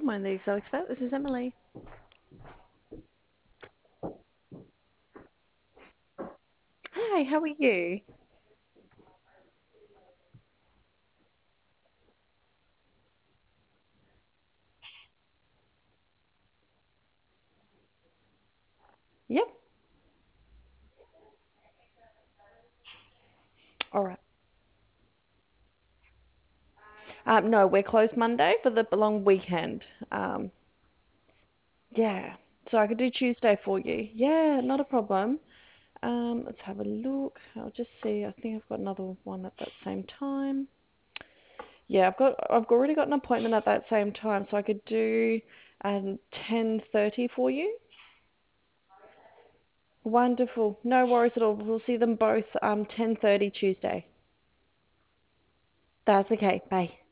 Mind the Excel Expert. This is Emily. Hi, how are you? Yep. All right. No, we're closed Monday for the long weekend. Yeah. So I could do Tuesday for you. Yeah, not a problem. Let's have a look. I'll just see. I think I've got another one at that same time. Yeah, I've already got an appointment at that same time, so I could do 10:30 for you. Wonderful. No worries at all. We'll see them both 10:30 Tuesday. That's okay. Bye.